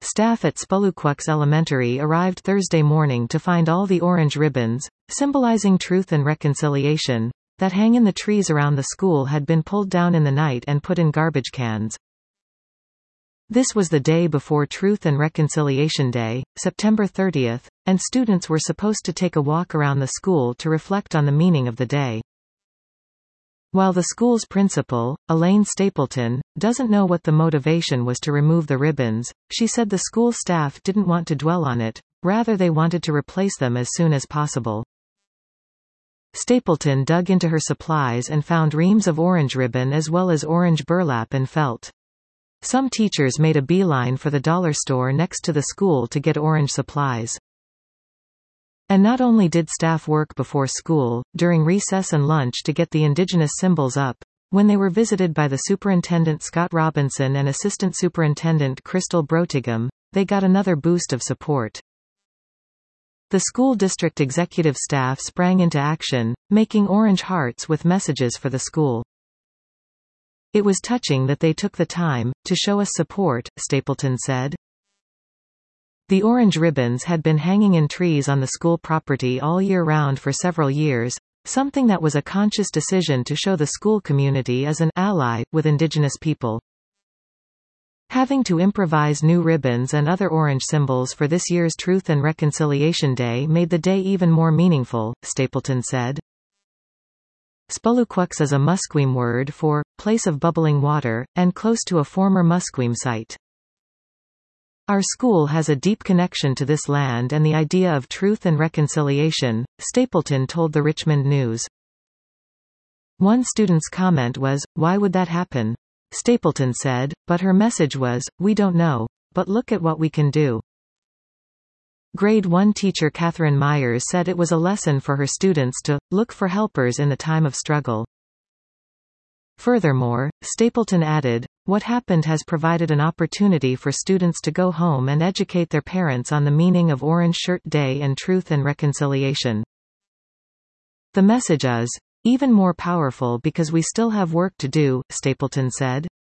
Staff at Spoluquux Elementary arrived Thursday morning to find all the orange ribbons, symbolizing truth and reconciliation, that hang in the trees around the school had been pulled down in the night and put in garbage cans. This was the day before Truth and Reconciliation Day, September 30th, and students were supposed to take a walk around the school to reflect on the meaning of the day. While the school's principal, Elaine Stapleton, doesn't know what the motivation was to remove the ribbons, she said the school staff didn't want to dwell on it, rather they wanted to replace them as soon as possible. Stapleton dug into her supplies and found reams of orange ribbon as well as orange burlap and felt. Some teachers made a beeline for the dollar store next to the school to get orange supplies. And not only did staff work before school, during recess and lunch to get the Indigenous symbols up, when they were visited by the Superintendent Scott Robinson and Assistant Superintendent Crystal Brotigham, they got another boost of support. The school district executive staff sprang into action, making orange hearts with messages for the school. It was touching that they took the time to show us support, Stapleton said. The orange ribbons had been hanging in trees on the school property all year round for several years, something that was a conscious decision to show the school community as an ally with Indigenous people. Having to improvise new ribbons and other orange symbols for this year's Truth and Reconciliation Day made the day even more meaningful, Stapleton said. Spoluquux is a Musqueam word for place of bubbling water, and close to a former Musqueam site. Our school has a deep connection to this land and the idea of truth and reconciliation, Stapleton told the Richmond News. One student's comment was, "Why would that happen?" Stapleton said, but her message was, "We don't know. But look at what we can do." Grade 1 teacher Catherine Myers said it was a lesson for her students to look for helpers in the time of struggle. Furthermore, Stapleton added, "What happened has provided an opportunity for students to go home and educate their parents on the meaning of Orange Shirt Day and truth and reconciliation. The message is even more powerful because we still have work to do," Stapleton said.